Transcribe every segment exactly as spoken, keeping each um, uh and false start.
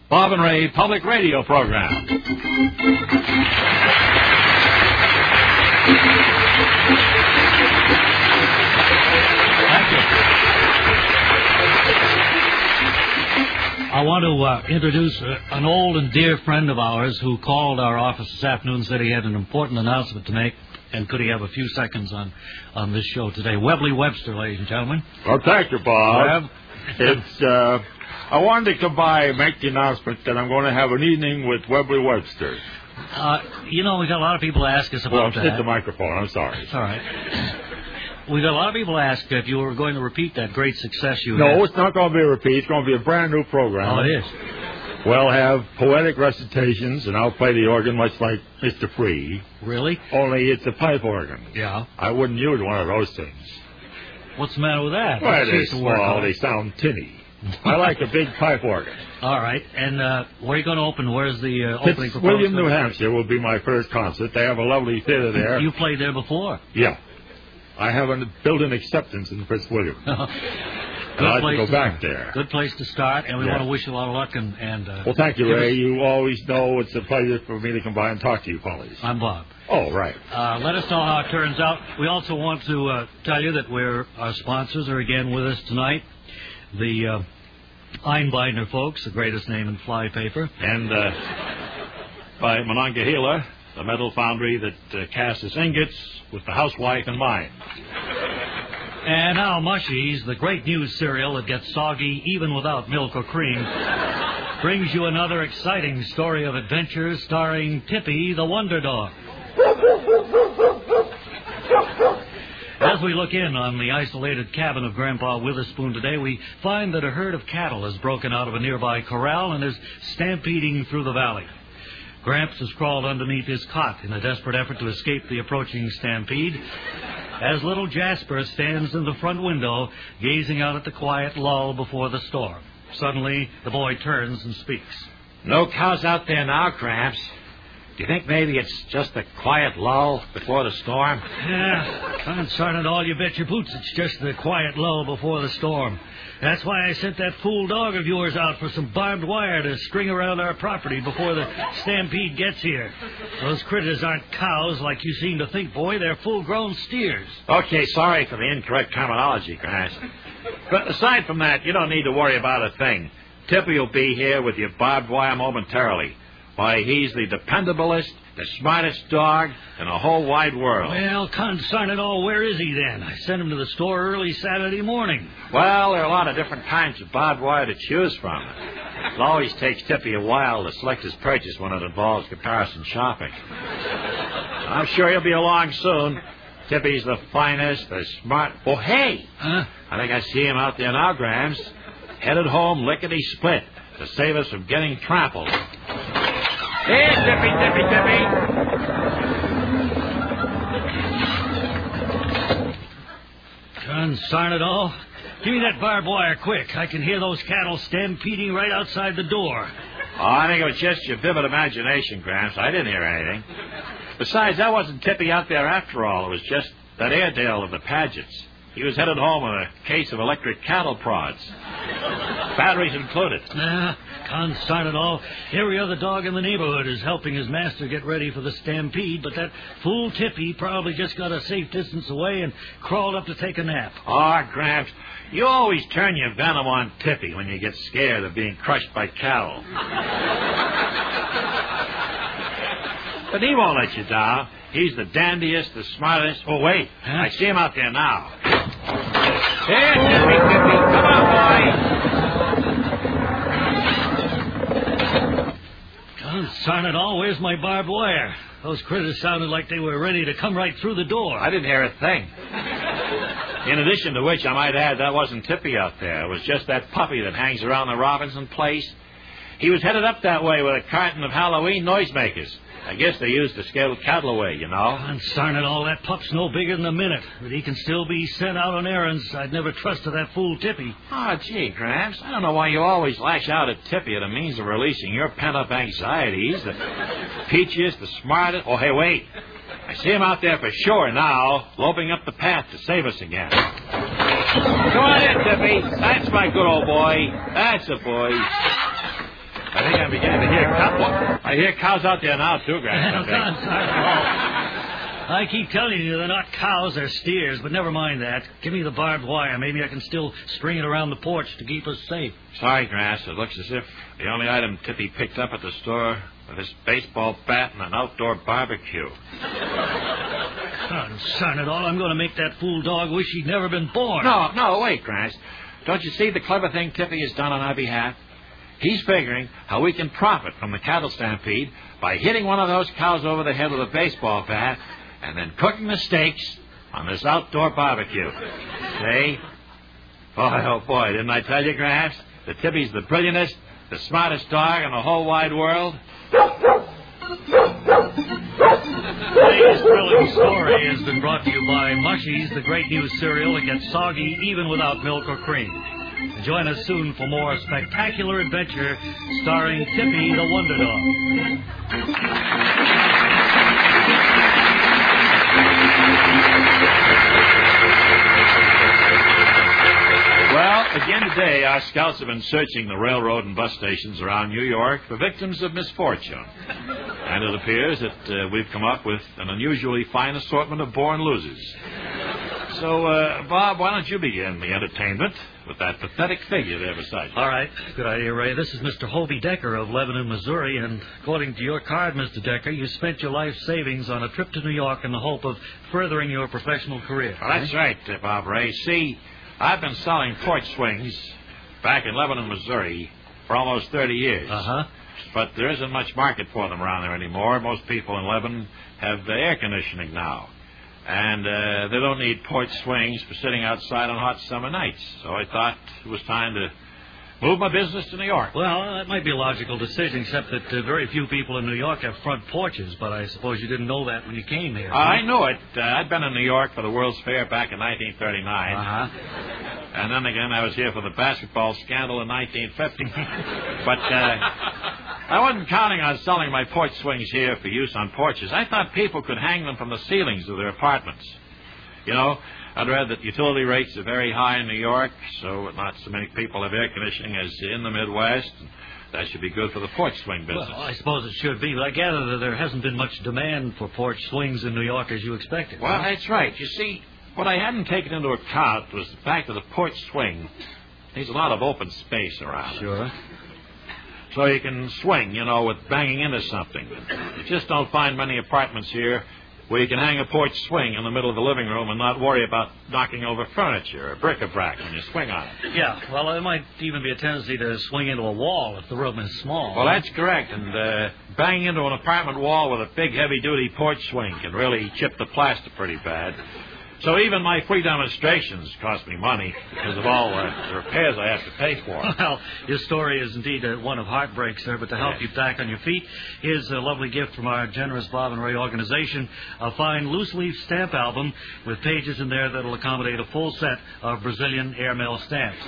Bob and Ray Public Radio Program. Thank you. I want to uh, introduce uh, an old and dear friend of ours who called our office this afternoon and said he had an important announcement to make, and could he have a few seconds on, on this show today. Webley Webster, ladies and gentlemen. Well, thank you, Bob. Web. It's, uh, I wanted to come by and make the announcement that I'm going to have an evening with Webley Webster. Uh, you know, we got a lot of people ask us about well, that. Well, hit the microphone. I'm sorry. It's all right. We got a lot of people ask if you were going to repeat that great success you no, had. No, it's not going to be a repeat. It's going to be a brand new program. Oh, it is. We'll have poetic recitations, and I'll play the organ much like Mister Free. Really? Only it's a pipe organ. Yeah. I wouldn't use one of those things. What's the matter with that? Well, they, well they sound tinny. I like a big pipe organ. All right. And uh, where are you going to open? Where's the uh, opening for William, New Hampshire will be my first concert. They have a lovely theater there. You played there before? Yeah. I have a built-in acceptance in Fitzwilliam. Good I'd like place to go to back start. there. Good place to start, and we yeah. want to wish you a lot of luck. And, and uh, well, thank you, Ray. Us... You always know it's a pleasure for me to come by and talk to you, fellas. I'm Bob. Oh, right. Uh, let us know how it turns out. We also want to uh, tell you that we're our sponsors are again with us tonight. The uh, Einbeiner folks, the greatest name in fly paper, and uh, by Monongahela, the metal foundry that uh, casts ingots with the housewife in mind. And now Mushies, the great news cereal that gets soggy even without milk or cream, brings you another exciting story of adventure starring Tippy the Wonder Dog. As we look in on the isolated cabin of Grandpa Witherspoon today, we find that a herd of cattle has broken out of a nearby corral and is stampeding through the valley. Gramps has crawled underneath his cot in a desperate effort to escape the approaching stampede, as little Jasper stands in the front window, gazing out at the quiet lull before the storm. Suddenly, the boy turns and speaks. No cows out there now, Gramps. Do you think maybe it's just a quiet lull before the storm? Yeah, concern it all, you bet your boots it's just the quiet lull before the storm. That's why I sent that fool dog of yours out for some barbed wire to string around our property before the stampede gets here. Those critters aren't cows like you seem to think, boy. They're full-grown steers. Okay, sorry for the incorrect terminology, Gramps. But aside from that, you don't need to worry about a thing. Tippy will be here with your barbed wire momentarily. Why, he's the dependablest, the smartest dog in the whole wide world. Well, concern it all, where is he then? I sent him to the store early Saturday morning. Well, there are a lot of different kinds of barbed wire to choose from. It always takes Tippy a while to select his purchase when it involves comparison shopping. I'm sure he'll be along soon. Tippy's the finest, the smart... Oh, hey! Huh? I think I see him out there now, Gramps. Headed home lickety-split to save us from getting trampled. Here, Tippy, Tippy, Tippy. Concern it all. Give me that barbed wire quick. I can hear those cattle stampeding right outside the door. Oh, I think it was just your vivid imagination, Gramps. I didn't hear anything. Besides, that wasn't Tippy out there after all. It was just that Airedale of the Pagets. He was headed home with a case of electric cattle prods. Batteries included. Nah, concern it all. Every other dog in the neighborhood is helping his master get ready for the stampede, but that fool Tippy probably just got a safe distance away and crawled up to take a nap. Oh, Gramps, you always turn your venom on Tippy when you get scared of being crushed by cattle. But he won't let you down. He's the dandiest, the smartest. Oh, wait. Huh? I see him out there now. Here, Tippy, Tippy. Come on, boy. Concern it all, where's my barbed wire? Those critters sounded like they were ready to come right through the door. I didn't hear a thing. In addition to which, I might add, that wasn't Tippy out there. It was just that puppy that hangs around the Robinson place. He was headed up that way with a carton of Halloween noisemakers. I guess they used to scare cattle away, you know. Concern it all, that pup's no bigger than a minute. But he can still be sent out on errands. I'd never trusted that fool Tippy. Oh, gee, Gramps, I don't know why you always lash out at Tippy as a means of releasing your pent-up anxieties. The peachiest, the smartest... Oh, hey, wait. I see him out there for sure now, loping up the path to save us again. Come on in, Tippy. That's my good old boy. That's a boy. I think I'm beginning to hear cows. I hear cows out there now, too, Gramps. I'm sorry. I keep telling you they're not cows, they're steers, but never mind that. Give me the barbed wire. Maybe I can still string it around the porch to keep us safe. Sorry, Grass. It looks as if the only item Tippy picked up at the store was this baseball bat and an outdoor barbecue. Concern it all, I'm going to make that fool dog wish he'd never been born. No, no, wait, Grass. Don't you see the clever thing Tippy has done on our behalf? He's figuring how we can profit from the cattle stampede by hitting one of those cows over the head with a baseball bat and then cooking the steaks on this outdoor barbecue. See? Boy, oh boy, didn't I tell you, Grass, that Tippy's the brilliantest, the smartest dog in the whole wide world? Today's thrilling story has been brought to you by Mushies, the great new cereal that gets soggy even without milk or cream. Join us soon for more spectacular adventure starring Tippy the Wonder Dog. Well, again today, our scouts have been searching the railroad and bus stations around New York for victims of misfortune. And it appears that uh, we've come up with an unusually fine assortment of born losers. So, uh, Bob, why don't you begin the entertainment with that pathetic figure there beside you? All right. Good idea, Ray. This is Mister Hobie Decker of Lebanon, Missouri, and according to your card, Mister Decker, you spent your life savings on a trip to New York in the hope of furthering your professional career. Well, that's right, uh, Bob Ray. See, I've been selling porch swings back in Lebanon, Missouri for almost thirty years. Uh-huh. But there isn't much market for them around there anymore. Most people in Lebanon have uh, air conditioning now. And uh, they don't need porch swings for sitting outside on hot summer nights. So I thought it was time to move my business to New York. Well, that might be a logical decision, except that uh, very few people in New York have front porches, but I suppose you didn't know that when you came here. Uh, I knew it. Uh, I'd been in New York for the World's Fair back in nineteen thirty-nine. Uh-huh. And then again, I was here for the basketball scandal in nineteen fifty. But uh, I wasn't counting on selling my porch swings here for use on porches. I thought people could hang them from the ceilings of their apartments. You know, I'd read that utility rates are very high in New York, so not so many people have air conditioning as in the Midwest. That should be good for the porch swing business. Well, I suppose it should be, but I gather that there hasn't been much demand for porch swings in New York as you expected. Well, huh? that's right. You see, what I hadn't taken into account was the fact that the porch swing needs a lot of open space around it. Sure. So you can swing, you know, with banging into something. You just don't find many apartments here where you can hang a porch swing in the middle of the living room and not worry about knocking over furniture or bric-a-brac when you swing on it. Yeah, well, there might even be a tendency to swing into a wall if the room is small. Well, that's correct. And uh, banging into an apartment wall with a big, heavy-duty porch swing can really chip the plaster pretty bad. So even my free demonstrations cost me money because of all uh, the repairs I have to pay for. Well, your story is indeed uh, one of heartbreak, sir, but to help Yes. you back on your feet, here's a lovely gift from our generous Bob and Ray organization, a fine loose-leaf stamp album with pages in there that'll accommodate a full set of Brazilian airmail stamps.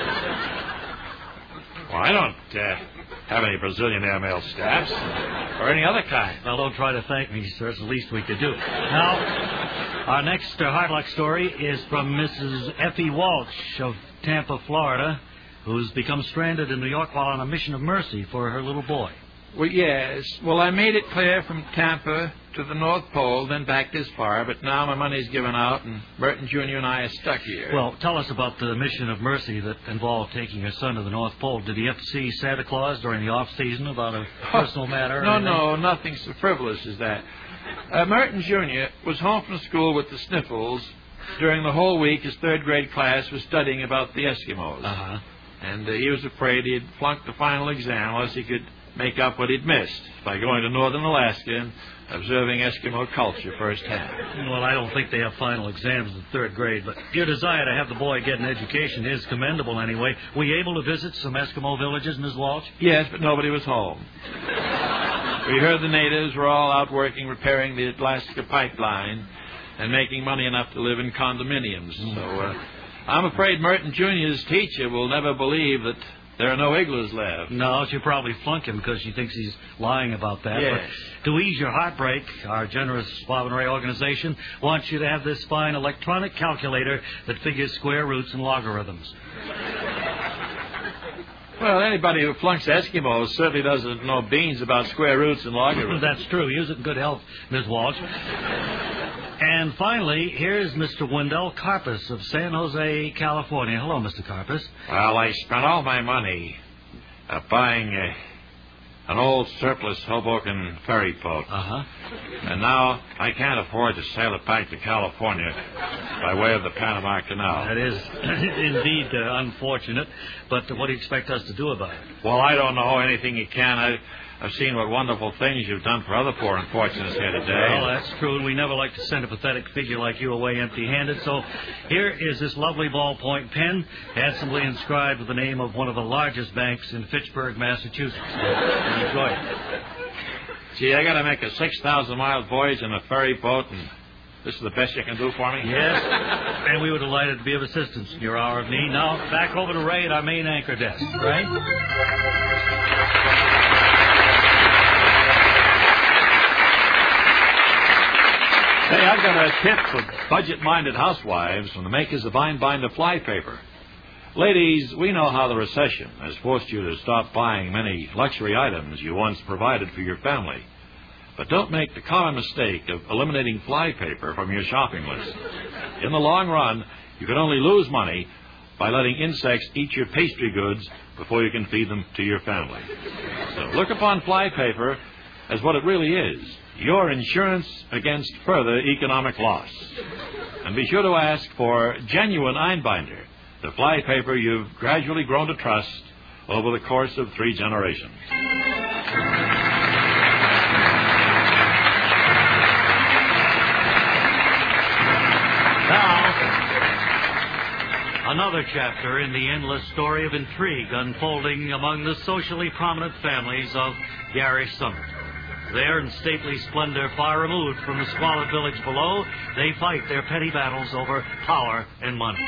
Well, I don't uh, have any Brazilian airmail stamps or any other kind. Well, don't try to thank me, sir. It's the least we could do. Now, our next uh, hard luck story is from Missus Effie Walsh of Tampa, Florida, who's become stranded in New York while on a mission of mercy for her little boy. Well, yes. Well, I made it clear from Tampa to the North Pole, then back this far, but now my money's given out, and Merton Junior and I are stuck here. Well, tell us about the mission of mercy that involved taking your son to the North Pole. Did he have to see Santa Claus during the off-season about a personal matter? or No, anything? no, nothing so frivolous as that. Uh, Merton Junior was home from school with the sniffles. During the whole week, his third-grade class was studying about the Eskimos. Uh-huh. And uh, he was afraid he'd flunk the final exam unless he could make up what he'd missed by going to northern Alaska and observing Eskimo culture firsthand. Well, I don't think they have final exams in third grade, but your desire to have the boy get an education is commendable anyway. Were you able to visit some Eskimo villages, Miz Walsh? Yes, but nobody was home. We heard the natives were all out working, repairing the Alaska pipeline and making money enough to live in condominiums. So uh, I'm afraid Merton Junior's teacher will never believe that there are no igloos left. No, she'll probably flunk him because she thinks he's lying about that. Yes. But to ease your heartbreak, our generous Bob and Ray organization wants you to have this fine electronic calculator that figures square roots and logarithms. Well, anybody who flunks Eskimos certainly doesn't know beans about square roots and logarithms. That's true. Use it in good health, Miss Walsh. And finally, here's Mister Wendell Carpus of San Jose, California. Hello, Mister Carpus. Well, I spent all my money uh, buying uh, an old surplus Hoboken ferry boat. Uh-huh. And now I can't afford to sail it back to California by way of the Panama Canal. That is indeed uh, unfortunate, but what do you expect us to do about it? Well, I don't know anything you can. I, I've seen what wonderful things you've done for other poor unfortunates here today. Well, that's true, and we never like to send a pathetic figure like you away empty-handed. So here is this lovely ballpoint pen, handsomely inscribed with the name of one of the largest banks in Fitchburg, Massachusetts. Enjoy it. Gee, I got to make a six thousand mile voyage in a ferry boat, and this is the best you can do for me? Yes, and we were delighted to be of assistance in your hour of need. Now, back over to Ray at our main anchor desk. Ray? Hey, I've got a tip for budget-minded housewives from the makers of Vine Binder fly paper. Ladies, we know how the recession has forced you to stop buying many luxury items you once provided for your family. But don't make the common mistake of eliminating fly paper from your shopping list. In the long run, you can only lose money by letting insects eat your pastry goods before you can feed them to your family. So look upon fly paper as what it really is, your insurance against further economic loss. And be sure to ask for genuine Einbinder, the fly paper you've gradually grown to trust over the course of three generations. Now, another chapter in the endless story of intrigue unfolding among the socially prominent families of Gary Summit. There, in stately splendor, far removed from the squalid village below, they fight their petty battles over power and money.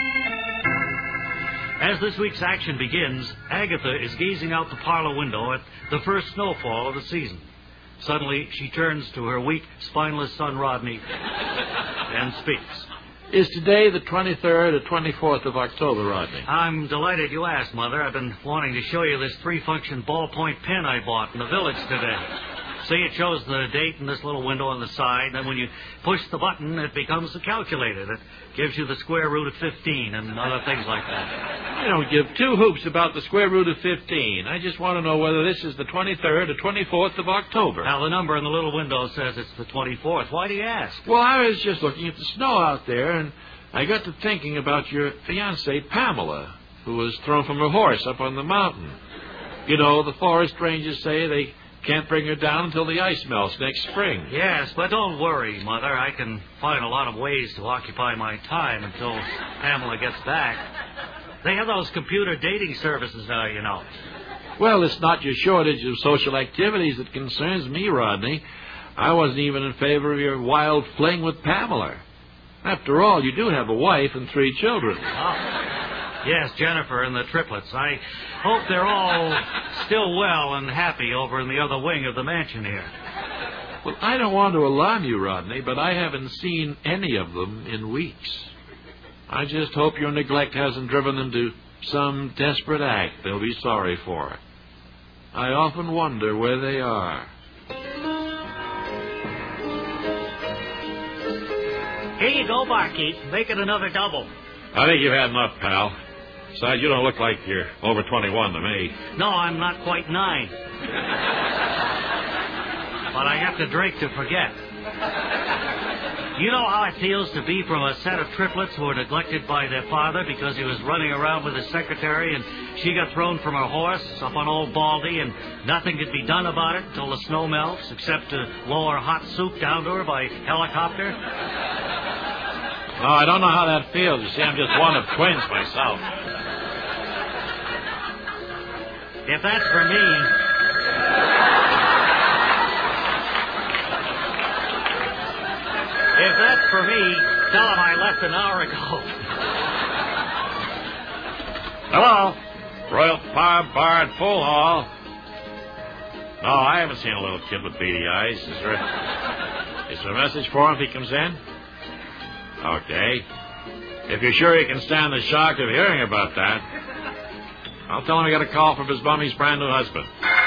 As this week's action begins, Agatha is gazing out the parlor window at the first snowfall of the season. Suddenly, she turns to her weak, spineless son, Rodney, and speaks. Is today the twenty-third or twenty-fourth of October, Rodney? I'm delighted you asked, Mother. I've been wanting to show you this three-function ballpoint pen I bought in the village today. See, it shows the date in this little window on the side, and when you push the button, it becomes a calculator that gives you the square root of fifteen and other things like that. I don't give two hoops about the square root of fifteen. I just want to know whether this is the twenty-third or twenty-fourth of October. Now, the number in the little window says it's the twenty-fourth. Why do you ask? Well, I was just looking at the snow out there, and I got to thinking about your fiancée, Pamela, who was thrown from her horse up on the mountain. You know, the forest rangers say they can't bring her down until the ice melts next spring. Yes, but don't worry, Mother. I can find a lot of ways to occupy my time until Pamela gets back. They have those computer dating services now, you know. Well, it's not your shortage of social activities that concerns me, Rodney. I wasn't even in favor of your wild fling with Pamela. After all, you do have a wife and three children. Oh. Yes, Jennifer and the triplets. I hope they're all still well and happy over in the other wing of the mansion here. Well, I don't want to alarm you, Rodney, but I haven't seen any of them in weeks. I just hope your neglect hasn't driven them to some desperate act they'll be sorry for. I often wonder where they are. Here you go, barkeep. Make it another double. I think you've had enough, pal. Besides, you don't look like you're over twenty-one to me. No, I'm not quite nine. But I have to drink to forget. You know how it feels to be from a set of triplets who were neglected by their father because he was running around with his secretary and she got thrown from her horse up on Old Baldy and nothing could be done about it until the snow melts except to lower hot soup down to her by helicopter? No, I don't know how that feels. You see, I'm just one of twins myself. If that's for me... If that's for me, tell him I left an hour ago. Hello. Royal Pub Bar at Full Hall. No, I haven't seen a little kid with beady eyes. Is there a, is there a message for him if he comes in? Okay. If you're sure you can stand the shock of hearing about that. I'll tell him I got a call from his bummy's brand new husband.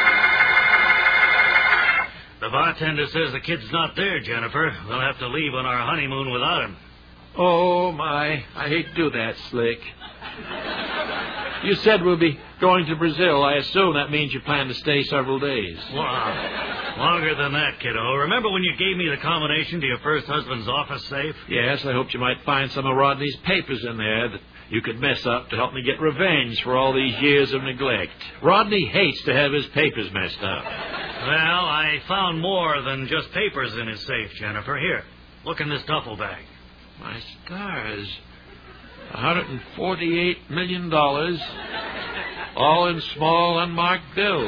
The bartender says the kid's not there, Jennifer. We'll have to leave on our honeymoon without him. Oh, my. I hate to do that, Slick. You said we'll be going to Brazil. I assume that means you plan to stay several days. Wow. Longer than that, kiddo. Remember when you gave me the combination to your first husband's office safe? Yes, I hoped you might find some of Rodney's papers in there that you could mess up to help me get revenge for all these years of neglect. Rodney hates to have his papers messed up. Well, I found more than just papers in his safe, Jennifer. Here, look in this duffel bag. My stars. one hundred forty-eight million dollars, all in small, unmarked bills.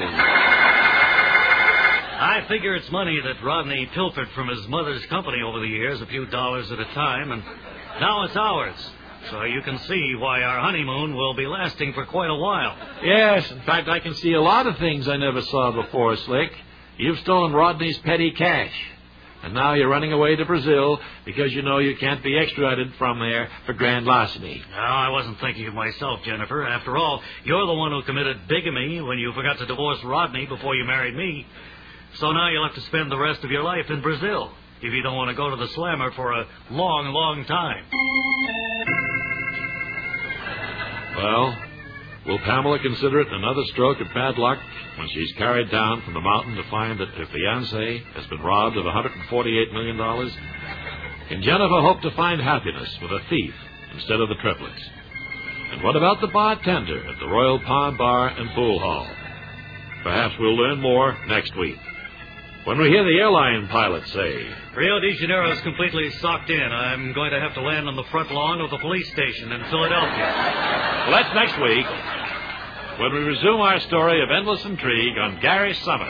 I figure it's money that Rodney pilfered from his mother's company over the years, a few dollars at a time, and now it's ours. So you can see why our honeymoon will be lasting for quite a while. Yes, in fact, I can see a lot of things I never saw before, Slick. You've stolen Rodney's petty cash. And now you're running away to Brazil because you know you can't be extradited from there for grand larceny. No, I wasn't thinking of myself, Jennifer. After all, you're the one who committed bigamy when you forgot to divorce Rodney before you married me. So now you'll have to spend the rest of your life in Brazil if you don't want to go to the slammer for a long, long time. Well, will Pamela consider it another stroke of bad luck when she's carried down from the mountain to find that her fiancé has been robbed of one hundred forty-eight million dollars? Can Jennifer hope to find happiness with a thief instead of the triplets? And what about the bartender at the Royal Palm Bar and Pool Hall? Perhaps we'll learn more next week, when we hear the airline pilot say, Rio de Janeiro is completely socked in. I'm going to have to land on the front lawn of the police station in Philadelphia. Well, that's next week, when we resume our story of endless intrigue on Gary Summit.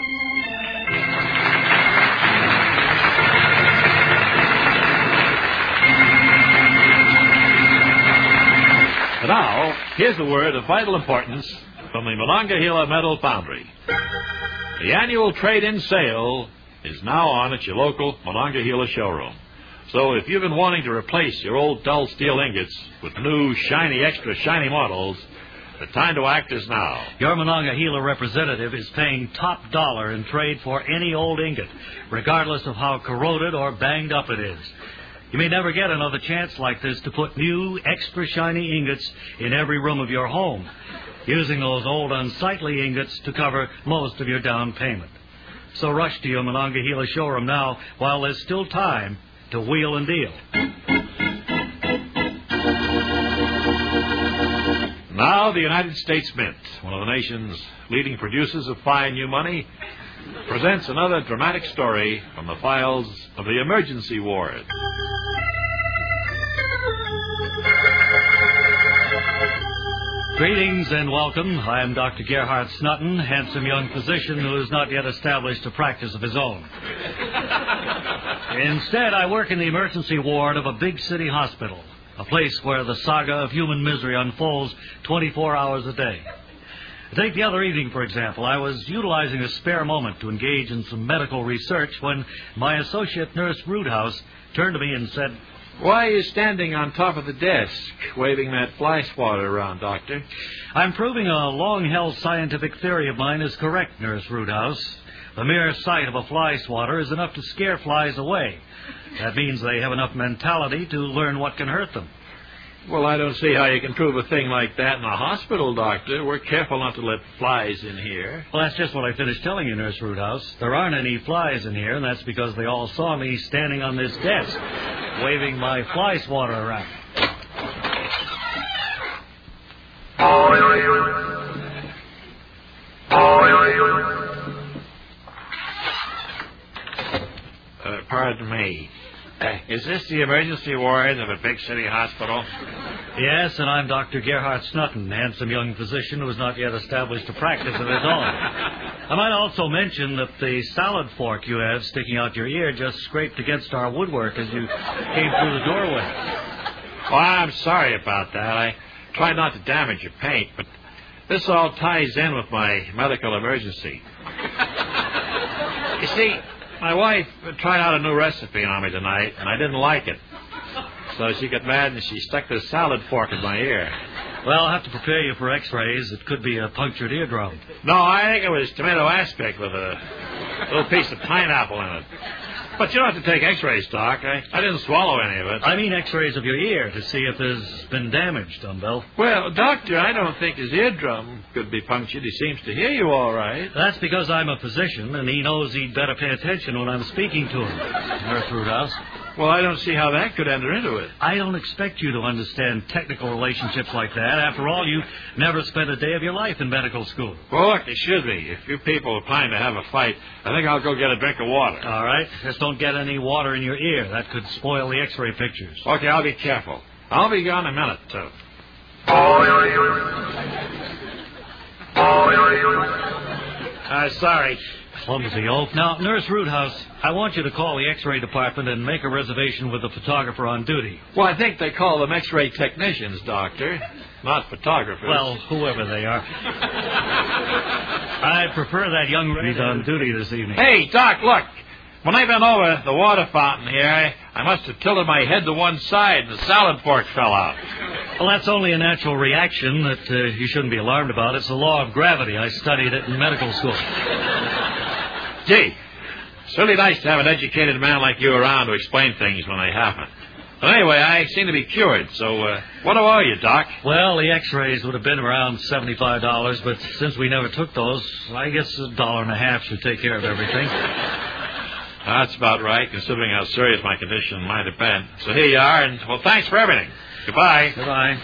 And now, here's a word of vital importance from the Monongahela Metal Foundry. The annual trade-in sale is now on at your local Monongahela showroom. So if you've been wanting to replace your old dull steel ingots with new, shiny, extra shiny models, the time to act is now. Your Monongahela representative is paying top dollar in trade for any old ingot, regardless of how corroded or banged up it is. You may never get another chance like this to put new, extra shiny ingots in every room of your home, using those old unsightly ingots to cover most of your down payment. So rush to your Monongahela showroom now while there's still time to wheel and deal. Now the United States Mint, one of the nation's leading producers of fine new money, presents another dramatic story from the files of the emergency ward. Greetings and welcome. I am Doctor Gerhard Snutton, handsome young physician who has not yet established a practice of his own. Instead, I work in the emergency ward of a big city hospital, a place where the saga of human misery unfolds twenty-four hours a day. Take the other evening, for example. I was utilizing a spare moment to engage in some medical research when my associate nurse, Roothouse, turned to me and said, Why are you standing on top of the desk, waving that fly swatter around, Doctor? I'm proving a long-held scientific theory of mine is correct, Nurse Roothouse. The mere sight of a fly swatter is enough to scare flies away. That means they have enough mentality to learn what can hurt them. Well, I don't see how you can prove a thing like that in a hospital, Doctor. We're careful not to let flies in here. Well, that's just what I finished telling you, Nurse Roothouse. There aren't any flies in here, and that's because they all saw me standing on this desk, waving my fly swatter around. Uh, pardon me. Uh, is this the emergency ward of a big city hospital? Yes, and I'm Doctor Gerhard Snutton, handsome young physician who has not yet established a practice of his own. I might also mention that the salad fork you have sticking out your ear just scraped against our woodwork as you came through the doorway. Well, I'm sorry about that. I tried not to damage your paint, but this all ties in with my medical emergency. You see, my wife tried out a new recipe on me tonight, and I didn't like it. So she got mad and she stuck this salad fork in my ear. Well, I'll have to prepare you for x-rays. It could be a punctured eardrum. No, I think it was tomato aspic with a little piece of pineapple in it. But you don't have to take x-rays, Doc. I, I didn't swallow any of it. I mean x-rays of your ear to see if there's been damage, Dumbbell. Well, Doctor, I don't think his eardrum could be punctured. He seems to hear you all right. That's because I'm a physician, and he knows he'd better pay attention when I'm speaking to him. Nurse Roothouse. Well, I don't see how that could enter into it. I don't expect you to understand technical relationships like that. After all, you never spent a day of your life in medical school. Well, look, it should be. If you people are planning to have a fight, I think I'll go get a drink of water. All right. Just don't get any water in your ear. That could spoil the x-ray pictures. Okay, I'll be careful. I'll be gone in a minute, too. Uh, sorry. Clumsy oaf. Now, Nurse Roothouse, I want you to call the x-ray department and make a reservation with the photographer on duty. Well, I think they call them x-ray technicians, Doctor, not photographers. Well, whoever they are. I prefer that young lady on duty this evening. Hey, Doc, look. When I bent over the water fountain here, I, I must have tilted my head to one side and the salad fork fell out. Well, that's only a natural reaction that uh, you shouldn't be alarmed about. It's the law of gravity. I studied it in medical school. Gee, it's really nice to have an educated man like you around to explain things when they happen. But anyway, I seem to be cured, so uh, what do I owe you, Doc? Well, the x-rays would have been around seventy-five dollars, but since we never took those, I guess a dollar and a half should take care of everything. That's about right, considering how serious my condition might have been. So here you are, and, well, thanks for everything. Goodbye. Goodbye.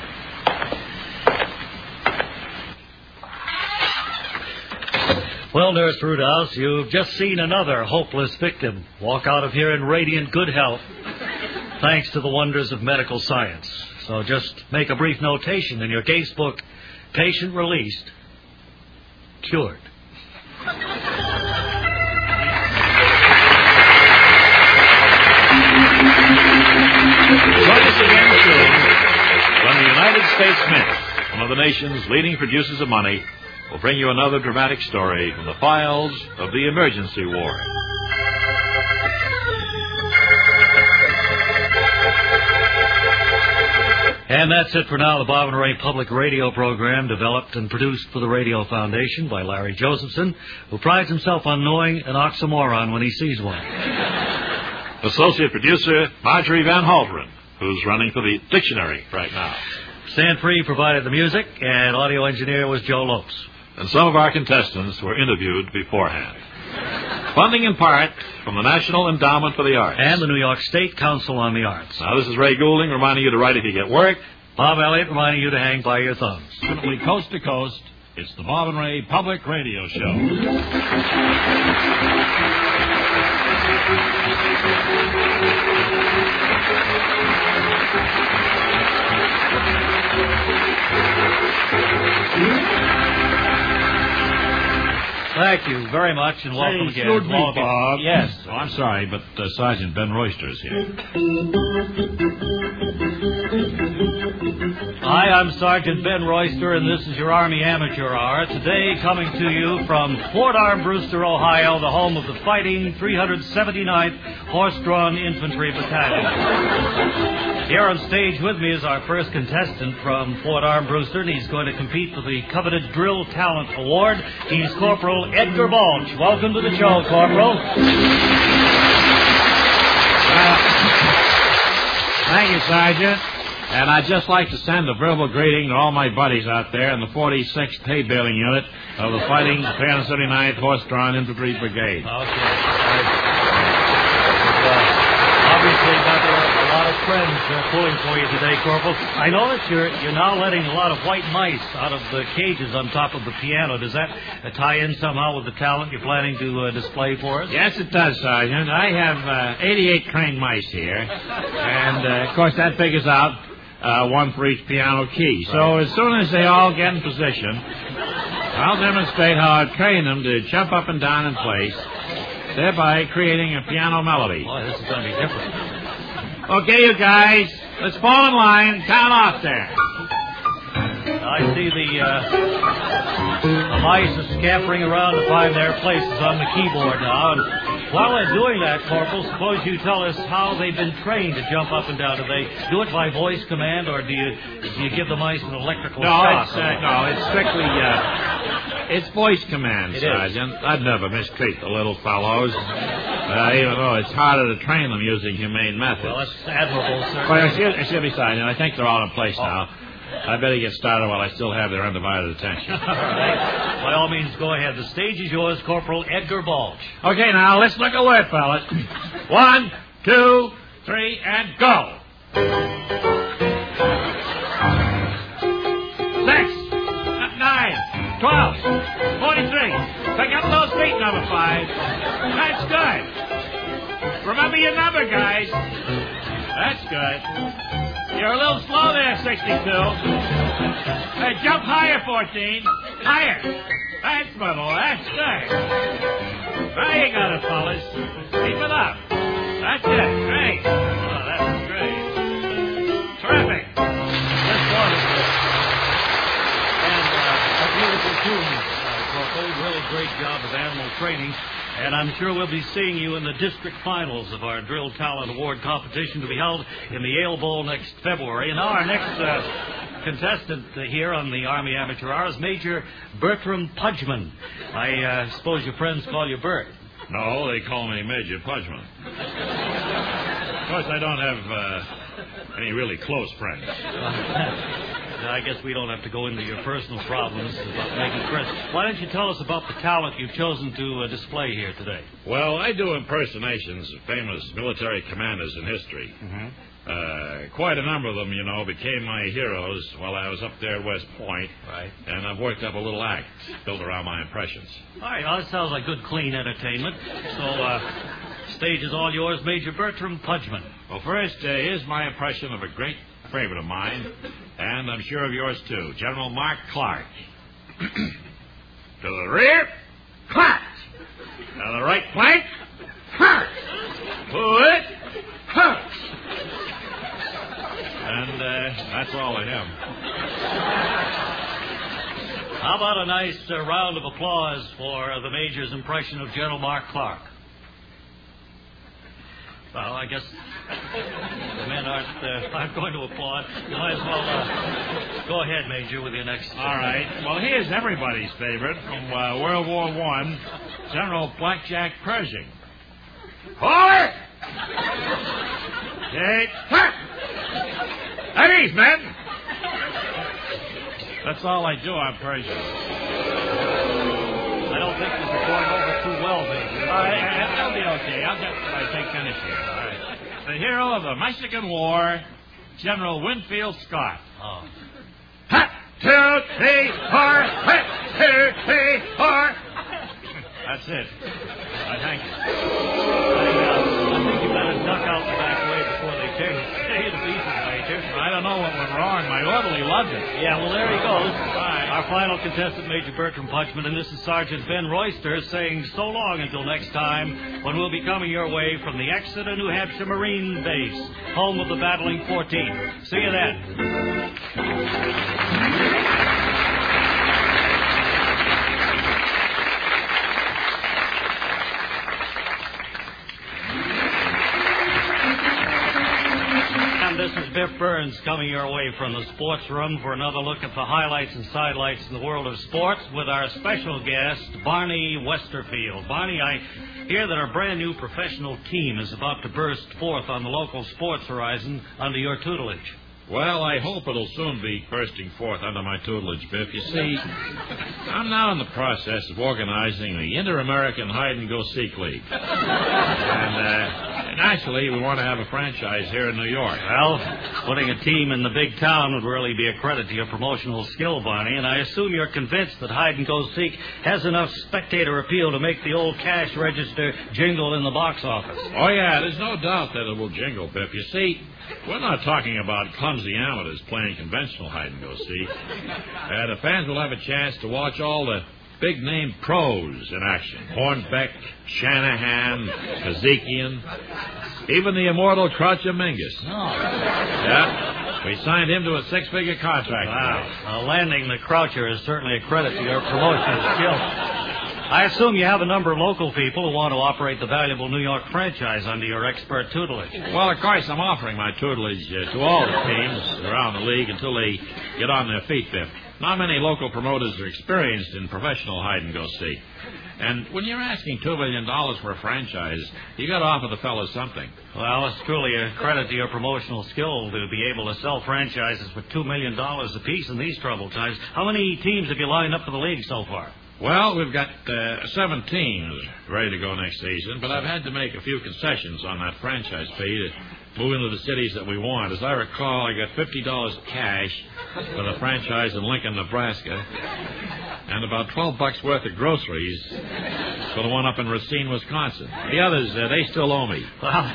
Well, Nurse Roothouse, you've just seen another hopeless victim walk out of here in radiant good health, thanks to the wonders of medical science. So just make a brief notation in your case book, patient released, cured. Join us again soon when the United States Mint, one of the nation's leading producers of money, will bring you another dramatic story from the files of the emergency ward. And that's it for now. The Bob and Ray Public Radio program, developed and produced for the Radio Foundation by Larry Josephson, who prides himself on knowing an oxymoron when he sees one. Associate producer Marjorie Van Halteren, who's running for the dictionary right now. Stan Free provided the music, and audio engineer was Joe Lopes. And some of our contestants were interviewed beforehand. Funding in part from the National Endowment for the Arts. And the New York State Council on the Arts. Now, this is Ray Goulding reminding you to write if you get work. Bob Elliott reminding you to hang by your thumbs. Simply coast to coast, it's the Bob and Ray Public Radio Show. Thank you very much, and welcome Say, again. excuse me, Bob. Yes. Oh, I'm sorry, but uh, Sergeant Ben Royster is here. Hi, I'm Sergeant Ben Royster, and this is your Army Amateur Hour. Today, coming to you from Fort Armbruster, Ohio, the home of the Fighting three hundred seventy-ninth Horse-Drawn Infantry Battalion. Here on stage with me is our first contestant from Fort Armbruster, and he's going to compete for the coveted Drill Talent Award. He's Corporal Edgar Balch. Welcome to the show, Corporal. Uh, thank you, Sergeant. And I'd just like to send a verbal greeting to all my buddies out there in the forty-sixth Hay Baling Unit of the Fighting three hundred seventy-ninth Horse-Drawn Infantry Brigade. Okay. Obviously, got a, a lot of friends uh, pulling for you today, Corporal. I notice you're you're now letting a lot of white mice out of the cages on top of the piano. Does that uh, tie in somehow with the talent you're planning to uh, display for us? Yes, it does, Sergeant. I have uh, eighty-eight trained mice here. And, uh, of course, that figures out uh, one for each piano key. So as soon as they all get in position, I'll demonstrate how I've trained them to jump up and down in place, thereby creating a piano melody. Boy, this is going to be different. Okay, you guys, let's fall in line. Count off there. I see the, uh, the mice are scampering around to find their places on the keyboard now. And While they're doing that, Corporal, suppose you tell us how they've been trained to jump up and down. Do they do it by voice command, or do you do you give the mice an electrical No, shock? it's, uh, no, it's strictly, uh, it's voice command, It Sergeant. is. I'd never mistreat the little fellows, uh, even though it's harder to train them using humane methods. Well, that's admirable, sir. Well, excuse, excuse me, Sergeant. I think they're all in place oh. now. I better get started while I still have their undivided attention. All right. By all means, go ahead. The stage is yours, Corporal Edgar Balch. Okay, now, let's look alert, fellas. One, two, three, and go. Six, nine, twelve, forty-three. Pick up those feet, number five. That's good. Remember your number, guys. That's good. You're a little slow there, sixty-two. Hey, jump higher, fourteen. Higher. That's little. That's good. There you got it, fellas. Keep it up. That's it. Great. Oh, that's great. Terrific. That's wonderful. And uh, a beautiful tune, uh, Corporal. Really great job of animal training. And I'm sure we'll be seeing you in the district finals of our Drill Talent Award competition to be held in the Yale Bowl next February. And now our next uh, contestant uh, here on the Army Amateur Hour is Major Bertram Pudgman. I uh, suppose your friends call you Bert. No, they call me Major Pudgman. Of course, I don't have uh, any really close friends. I guess we don't have to go into your personal problems about making friends. Why don't you tell us about the talent you've chosen to uh, display here today? Well, I do impersonations of famous military commanders in history. Mm-hmm. Uh, quite a number of them, you know, became my heroes while I was up there at West Point. Right. And I've worked up a little act built around my impressions. All right, well, that sounds like good, clean entertainment. So, uh, stage is all yours, Major Bertram Pudgman. Well, first, uh, here's my impression of a great favorite of mine, and I'm sure of yours, too, General Mark Clark. To the rear, Clark. Now the right flank, Clark. Put, Clark. And uh, that's all of him. How about a nice uh, round of applause for uh, the Major's impression of General Mark Clark? Well, I guess the men aren't, uh, aren't going to applaud. You might as well uh, go ahead, Major, with your next... All right. Well, here's everybody's favorite from uh, World War One, General Blackjack Pershing. Hold it! Okay. At ease, men! That's all I do on Pershing. I don't think this is going over too well, Major. All right, that'll be okay. I'll get what I think finished here. All right. The hero of the Mexican War, General Winfield Scott. Oh. Hot, two, three, four. Hot, two, three, four. That's it. I thank you. I, uh, I think you better duck out the back way before they tear you to pieces, Major. I don't know what went wrong. My orderly loved it. Yeah, well, there he goes. Bye. Our final contestant, Major Bertram Pudgman, and this is Sergeant Ben Royster saying so long until next time when we'll be coming your way from the Exeter, New Hampshire Marine Base, home of the Battling fourteen. See you then. This is Biff Burns coming your way from the sports room for another look at the highlights and sidelights in the world of sports with our special guest, Barney Westerfield. Barney, I hear that our brand new professional team is about to burst forth on the local sports horizon under your tutelage. Well, I hope it'll soon be bursting forth under my tutelage, Biff. You see, I'm now in the process of organizing the Inter-American Hide-and-Go-Seek League. And, uh, naturally, we want to have a franchise here in New York. Well, putting a team in the big town would really be a credit to your promotional skill, Barney, and I assume you're convinced that Hide-and-Go-Seek has enough spectator appeal to make the old cash register jingle in the box office. Oh, yeah, there's no doubt that it will jingle, Biff. You see, we're not talking about clumsy amateurs playing conventional hide-and-go-seek. Uh, the fans will have a chance to watch all the big-name pros in action. Hornbeck, Shanahan, Kazekian, even the immortal Croucher Mingus. Oh. Yeah, we signed him to a six-figure contract. Wow. Uh, landing the Croucher is certainly a credit to your promotional skill. I assume you have a number of local people who want to operate the valuable New York franchise under your expert tutelage. Well, of course, I'm offering my tutelage uh, to all the teams around the league until they get on their feet, Biff. Not many local promoters are experienced in professional hide-and-go-seek. And when you're asking two million dollars for a franchise, you got to offer the fellas something. Well, it's truly a credit to your promotional skill to be able to sell franchises for two million dollars apiece in these troubled times. How many teams have you lined up for the league so far? Well, we've got uh, seven teams ready to go next season, but I've had to make a few concessions on that franchise fee to move into the cities that we want. As I recall, I got fifty dollars cash for the franchise in Lincoln, Nebraska, and about twelve bucks worth of groceries for the one up in Racine, Wisconsin. The others, uh, they still owe me.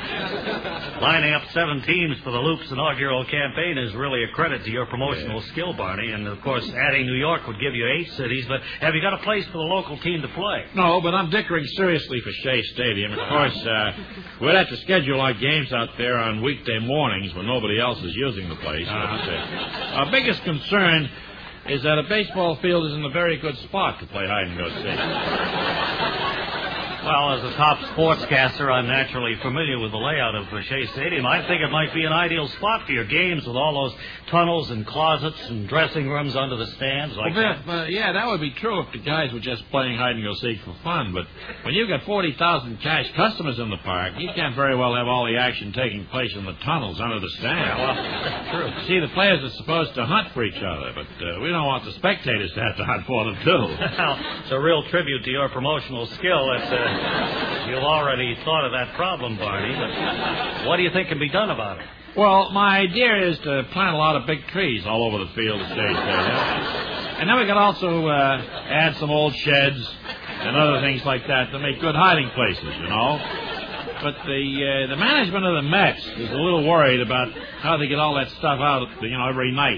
Well, lining up seven teams for the Loop's inaugural campaign is really a credit to your promotional yeah. skill, Barney. And, of course, adding New York would give you eight cities. But have you got a place for the local team to play? No, but I'm dickering seriously for Shea Stadium. Of course, uh, we'd have to schedule our games out there on weekday mornings when nobody else is using the place. Uh-huh. Our biggest concern is that a baseball field is in a very good spot to play hide-and-go-seek. Well, as a top sportscaster, I'm naturally familiar with the layout of Shea Stadium. I think it might be an ideal spot for your games with all those tunnels and closets and dressing rooms under the stands. Like well, that. Uh, yeah, that would be true if the guys were just playing hide-and-go-seek for fun. But when you've got forty thousand cash customers in the park, you can't very well have all the action taking place in the tunnels under the stands. Yeah, well, that's true. See, the players are supposed to hunt for each other, but uh, we don't want the spectators to have to hunt for them, too. Well, it's a real tribute to your promotional skill. It's uh, You've already thought of that problem, Barney, but what do you think can be done about it? Well, my idea is to plant a lot of big trees all over the field at Shea Stadium. And then we can also uh, add some old sheds and other things like that to make good hiding places, you know. But the uh, the management of the Mets is a little worried about how they get all that stuff out, you know, every night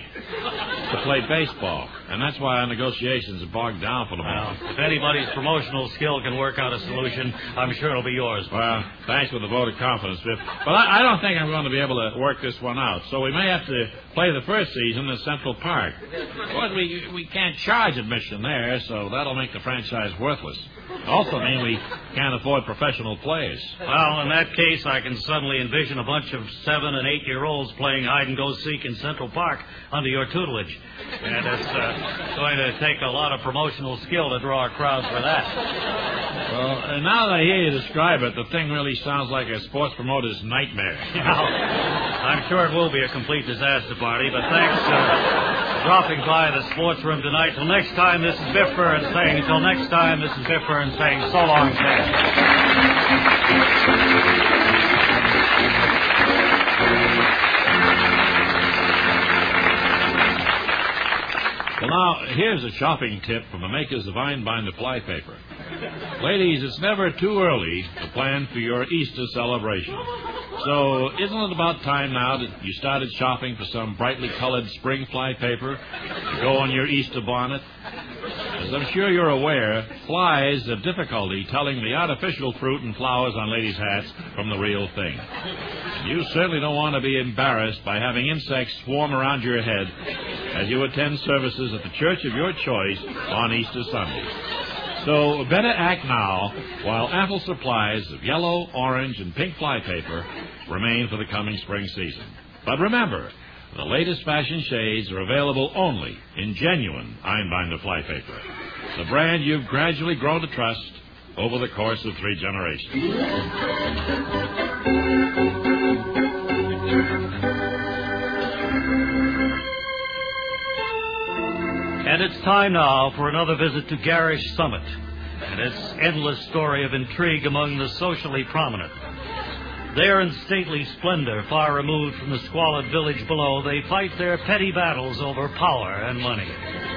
to play baseball. And that's why our negotiations are bogged down for the moment. Well, if anybody's promotional skill can work out a solution, I'm sure it'll be yours. Well, thanks for the vote of confidence, Biff. But I, I don't think I'm going to be able to work this one out. So we may have to play the first season in Central Park. Of course, we, we can't charge admission there, so that'll make the franchise worthless. Also mean we can't afford professional players. Well, in that case, I can suddenly envision a bunch of seven- and eight-year-olds playing hide-and-go-seek in Central Park under your tutelage. And it's uh, going to take a lot of promotional skill to draw a crowd for that. Well, uh, now that I hear you describe it, the thing really sounds like a sports promoter's nightmare. Well, I'm sure it will be a complete disaster party, but thanks for dropping by the sports room tonight. Till next time, this is Biff Burns saying, until next time, this is Biff Burns saying, so long, Sam. Well, now, here's a shopping tip from the makers of Einbinder flypaper. Ladies, it's never too early to plan for your Easter celebration. So, isn't it about time now that you started shopping for some brightly colored spring flypaper to go on your Easter bonnet? As I'm sure you're aware, flies have difficulty telling the artificial fruit and flowers on ladies' hats from the real thing. And you certainly don't want to be embarrassed by having insects swarm around your head as you attend services at the church of your choice on Easter Sunday. So better act now while ample supplies of yellow, orange, and pink flypaper remain for the coming spring season. But remember, the latest fashion shades are available only in genuine Einbinder flypaper, the brand you've gradually grown to trust over the course of three generations. And it's time now for another visit to Garish Summit and its endless story of intrigue among the socially prominent. There in stately splendor, far removed from the squalid village below, they fight their petty battles over power and money.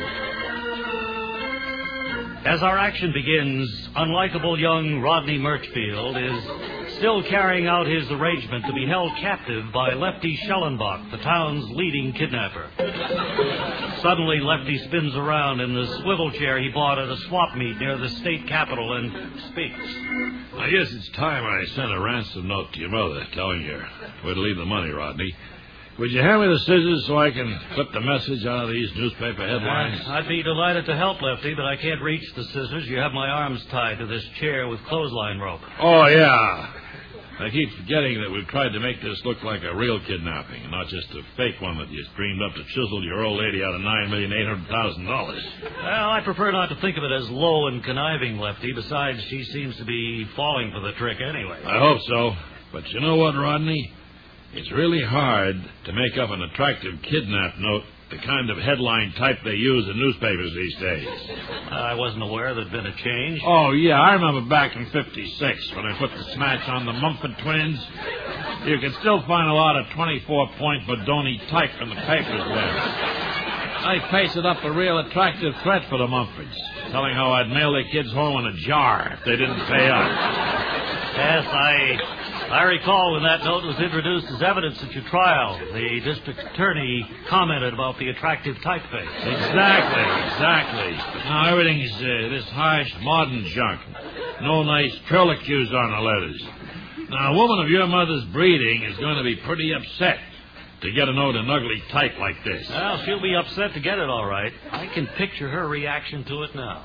As our action begins, unlikable young Rodney Murchfield is still carrying out his arrangement to be held captive by Lefty Schellenbach, the town's leading kidnapper. Suddenly, Lefty spins around in the swivel chair he bought at a swap meet near the state capitol and speaks. I guess it's time I sent a ransom note to your mother telling her where to leave the money, Rodney. Would you hand me the scissors so I can clip the message out of these newspaper headlines? Uh, I'd be delighted to help, Lefty, but I can't reach the scissors. You have my arms tied to this chair with clothesline rope. Oh, yeah. I keep forgetting that we've tried to make this look like a real kidnapping and not just a fake one that you dreamed up to chisel your old lady out of nine million eight hundred thousand dollars. Well, I prefer not to think of it as low and conniving, Lefty. Besides, she seems to be falling for the trick anyway. I hope so. But you know what, Rodney? It's really hard to make up an attractive kidnap note, the kind of headline type they use in newspapers these days. I wasn't aware there'd been a change. Oh, yeah, I remember back in fifty-six when I put the snatch on the Mumford twins. You could still find a lot of twenty-four point Bodoni type in the papers then. I pasted up a real attractive threat for the Mumfords, telling how I'd mail their kids home in a jar if they didn't pay up. Yes, I... I recall when that note was introduced as evidence at your trial, the district attorney commented about the attractive typeface. Exactly, exactly. But now everything's uh, this harsh, modern junk. No nice curlicues on the letters. Now, a woman of your mother's breeding is going to be pretty upset to get a note in ugly type like this. Well, she'll be upset to get it, all right. I can picture her reaction to it now.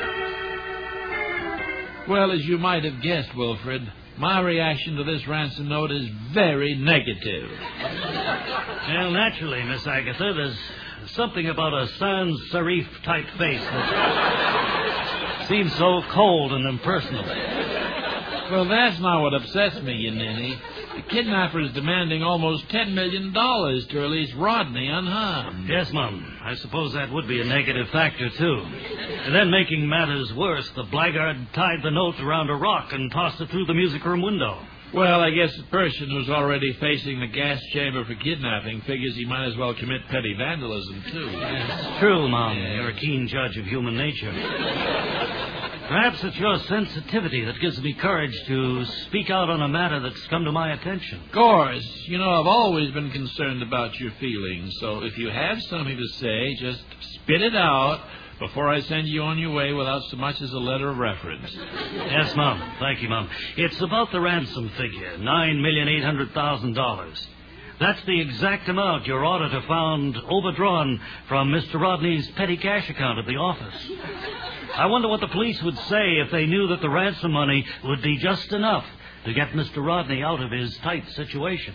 Well, as you might have guessed, Wilfred, my reaction to this ransom note is very negative. Well, naturally, Miss Agatha, there's something about a sans serif type face that seems so cold and impersonal. Well, that's not what upsets me, you ninny. The kidnapper is demanding almost ten million dollars to release Rodney unharmed. Yes, Mum. I suppose that would be a negative factor, too. And then, making matters worse, the blackguard tied the note around a rock and tossed it through the music room window. Well, I guess the person who's already facing the gas chamber for kidnapping figures he might as well commit petty vandalism, too. It's true, Mom. You're a keen judge of human nature. Perhaps it's your sensitivity that gives me courage to speak out on a matter that's come to my attention. Of course. You know, I've always been concerned about your feelings, so if you have something to say, just spit it out before I send you on your way without so much as a letter of reference. Yes, Mom. Thank you, Mom. It's about the ransom figure, nine million eight hundred thousand dollars. That's the exact amount your auditor found overdrawn from Mister Rodney's petty cash account at the office. I wonder what the police would say if they knew that the ransom money would be just enough to get Mister Rodney out of his tight situation.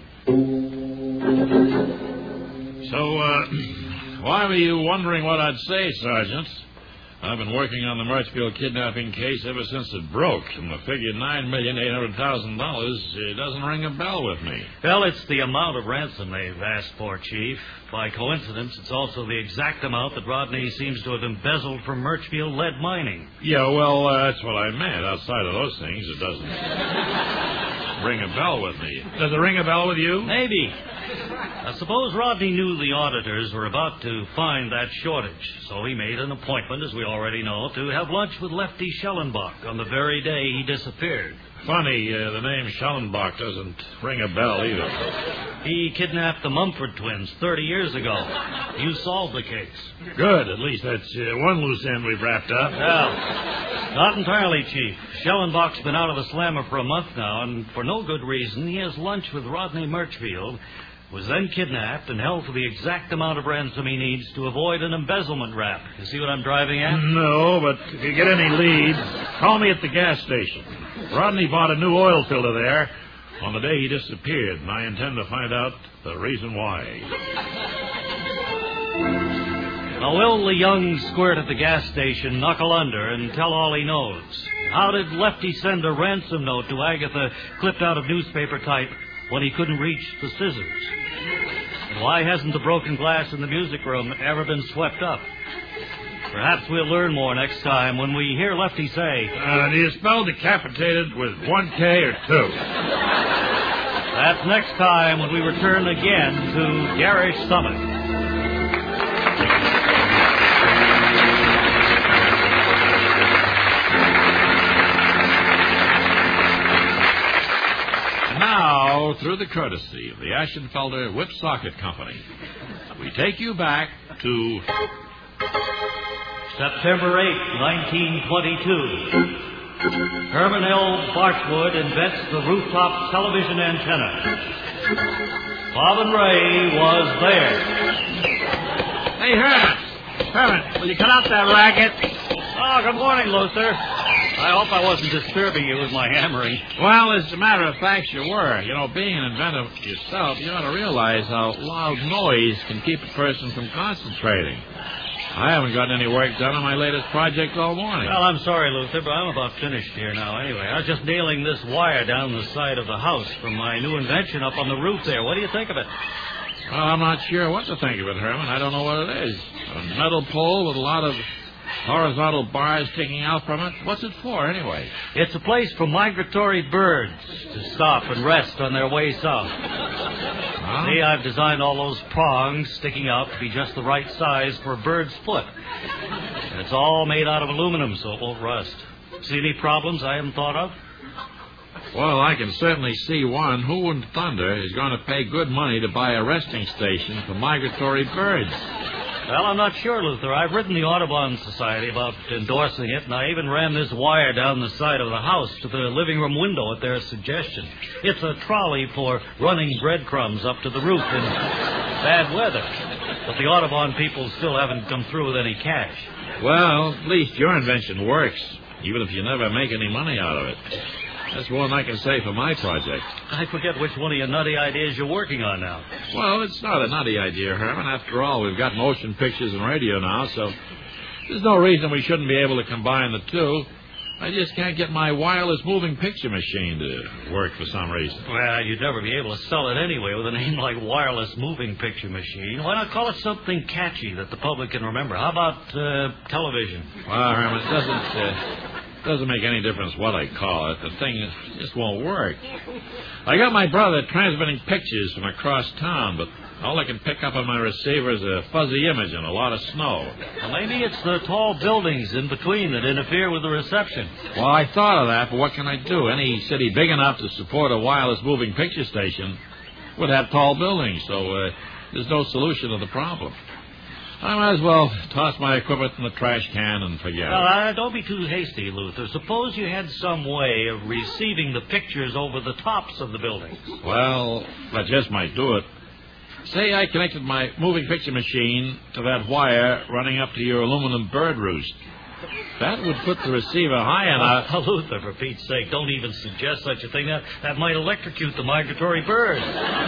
So, uh, why were you wondering what I'd say, Sergeant? I've been working on the Marchfield kidnapping case ever since it broke, and the figure nine million eight hundred thousand dollars doesn't ring a bell with me. Well, it's the amount of ransom they've asked for, Chief. By coincidence, it's also the exact amount that Rodney seems to have embezzled from Marchfield Lead Mining. Yeah, well, uh, that's what I meant. Outside of those things, it doesn't ring a bell with me. Does it ring a bell with you? Maybe. I suppose Rodney knew the auditors were about to find that shortage, so he made an appointment, as we already know, to have lunch with Lefty Schellenbach on the very day he disappeared. Funny, uh, the name Schellenbach doesn't ring a bell either. He kidnapped the Mumford twins thirty years ago. You solved the case. Good. At least that's uh, one loose end we've wrapped up. Well, not entirely, Chief. Schellenbach's been out of the slammer for a month now, and for no good reason, he has lunch with Rodney Marchfield, was then kidnapped and held for the exact amount of ransom he needs to avoid an embezzlement rap. You see what I'm driving at? No, but if you get any leads, call me at the gas station. Rodney bought a new oil filter there on the day he disappeared, and I intend to find out the reason why. Now, will the young squirt at the gas station knuckle under and tell all he knows? How did Lefty send a ransom note to Agatha clipped out of newspaper type when he couldn't reach the scissors? And why hasn't the broken glass in the music room ever been swept up? Perhaps we'll learn more next time when we hear Lefty say... Uh, do you spell decapitated with one K or two? That's next time when we return again to Garish Summit. Now, through the courtesy of the Ashenfelder Whip-Socket Company, we take you back to... September eighth, nineteen twenty-two. Herman L. Barchwood invents the rooftop television antenna. Bob and Ray was there. Hey, Herman. Herman, will you cut out that racket? Oh, good morning, Luther. I hope I wasn't disturbing you with my hammering. Well, as a matter of fact, you were. You know, being an inventor yourself, you ought to realize how loud noise can keep a person from concentrating. I haven't gotten any work done on my latest project all morning. Well, I'm sorry, Luther, but I'm about finished here now anyway. I was just nailing this wire down the side of the house from my new invention up on the roof there. What do you think of it? Well, I'm not sure what to think of it, Herman. I don't know what it is. A metal pole with a lot of horizontal bars sticking out from it. What's it for, anyway? It's a place for migratory birds to stop and rest on their way south. Huh? See, I've designed all those prongs sticking out to be just the right size for a bird's foot. And it's all made out of aluminum, so it won't rust. See any problems I haven't thought of? Well, I can certainly see one. Who in thunder is going to pay good money to buy a resting station for migratory birds? Well, I'm not sure, Luther. I've written the Audubon Society about endorsing it, and I even ran this wire down the side of the house to the living room window at their suggestion. It's a trolley for running breadcrumbs up to the roof in bad weather. But the Audubon people still haven't come through with any cash. Well, at least your invention works, even if you never make any money out of it. That's more than I can say for my project. I forget which one of your nutty ideas you're working on now. Well, it's not a nutty idea, Herman. After all, we've got motion pictures and radio now, so there's no reason we shouldn't be able to combine the two. I just can't get my wireless moving picture machine to work for some reason. Well, you'd never be able to sell it anyway with a name like Wireless Moving Picture Machine. Why not call it something catchy that the public can remember? How about uh, television? Well, Herman, it doesn't... Uh, doesn't make any difference what I call it. The thing just won't work. I got my brother transmitting pictures from across town, but all I can pick up on my receiver is a fuzzy image and a lot of snow. Well, maybe it's the tall buildings in between that interfere with the reception. Well, I thought of that, but what can I do? Any city big enough to support a wireless moving picture station would have tall buildings, so uh, there's no solution to the problem. I might as well toss my equipment in the trash can and forget well, it. Uh, don't be too hasty, Luther. Suppose you had some way of receiving the pictures over the tops of the buildings. Well, that just might do it. Say I connected my moving picture machine to that wire running up to your aluminum bird roost. That would put the receiver high enough... Oh, Luther, for Pete's sake, don't even suggest such a thing. That, that might electrocute the migratory birds.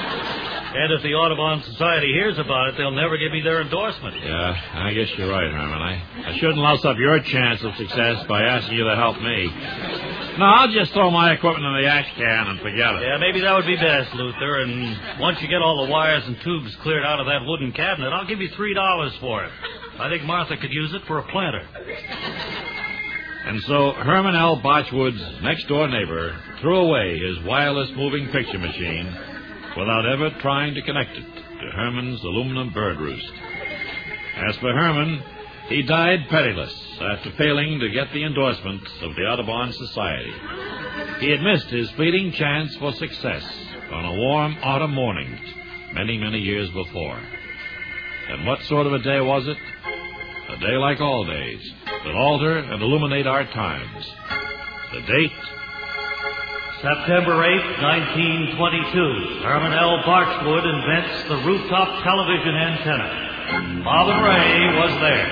And if the Audubon Society hears about it, they'll never give me their endorsement. Yeah, I guess you're right, Herman. I, I shouldn't louse up your chance of success by asking you to help me. No, I'll just throw my equipment in the ash can and forget it. Yeah, maybe that would be best, Luther. And once you get all the wires and tubes cleared out of that wooden cabinet, I'll give you three dollars for it. I think Martha could use it for a planter. And so Herman L. Botchwood's next-door neighbor threw away his wireless moving picture machine without ever trying to connect it to Herman's aluminum bird roost. As for Herman, he died penniless after failing to get the endorsement of the Audubon Society. He had missed his fleeting chance for success on a warm autumn morning many, many years before. And what sort of a day was it? A day like all days, that alter and illuminate our times. The date? September eighth, nineteen twenty-two. Herman L. Botchwood invents the rooftop television antenna. Bob and Ray was there.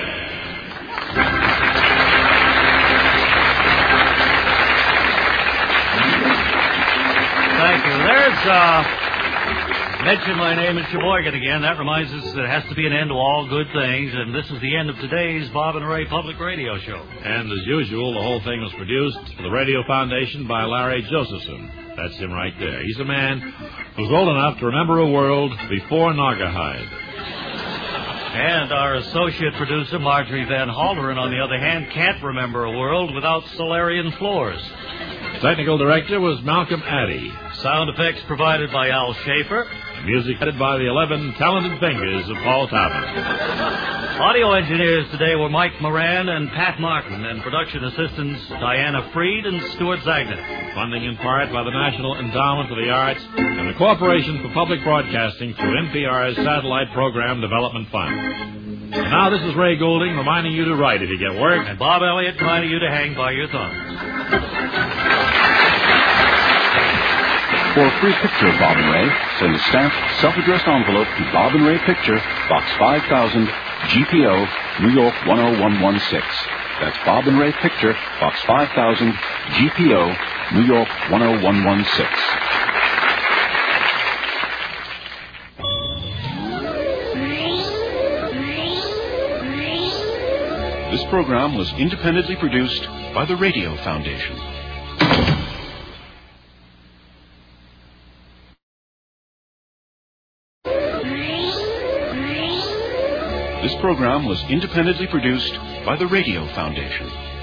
Thank you. There's, uh... Mention my name at Sheboygan again. That reminds us that it has to be an end to all good things, and this is the end of today's Bob and Ray Public Radio Show. And as usual, the whole thing was produced for the Radio Foundation by Larry Josephson. That's him right there. He's a man who's old enough to remember a world before Naugahyde. And our associate producer, Marjorie Van Halderen, on the other hand, can't remember a world without Solarian floors. Technical director was Malcolm Addy. Sound effects provided by Al Schaefer. The music headed by the eleven talented fingers of Paul Tappan. Audio engineers today were Mike Moran and Pat Martin, and production assistants Diana Freed and Stuart Zagnet. Funding in part by the National Endowment for the Arts and the Corporation for Public Broadcasting through N P R's Satellite Program Development Fund. And now this is Ray Goulding reminding you to write if you get work. And Bob Elliott reminding you to hang by your thumbs. For a free picture of Bob and Ray, send a stamped, self-addressed envelope to Bob and Ray Picture, Box five thousand, G P O, New York one oh one one six. That's Bob and Ray Picture, Box five thousand, G P O, New York one oh one one six. This program was independently produced by the Radio Foundation. This program was independently produced by the Radio Foundation.